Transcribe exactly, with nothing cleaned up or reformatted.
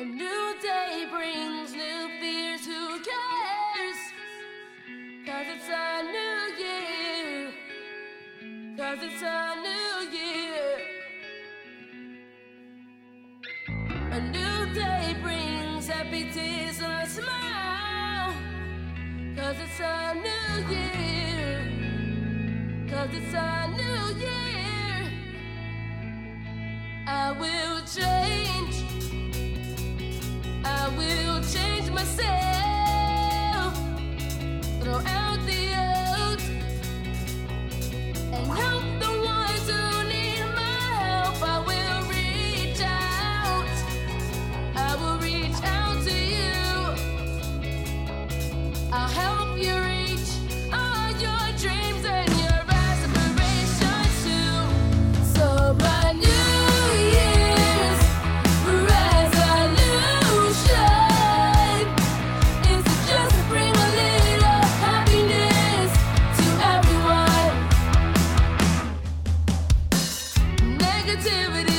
A new day brings new fears, who cares? Cause it's a new year. Cause it's a new year. A new day brings happy tears and a smile. Cause it's a new year. Cause it's a new year. I will change. I will change myself. Throw out the old and help the ones who need my help. I will reach out. I will reach out to you. I'll help you reach all your dreams and your aspirations too. So my New Year's resolution is to just bring a little happiness to everyone. Negativity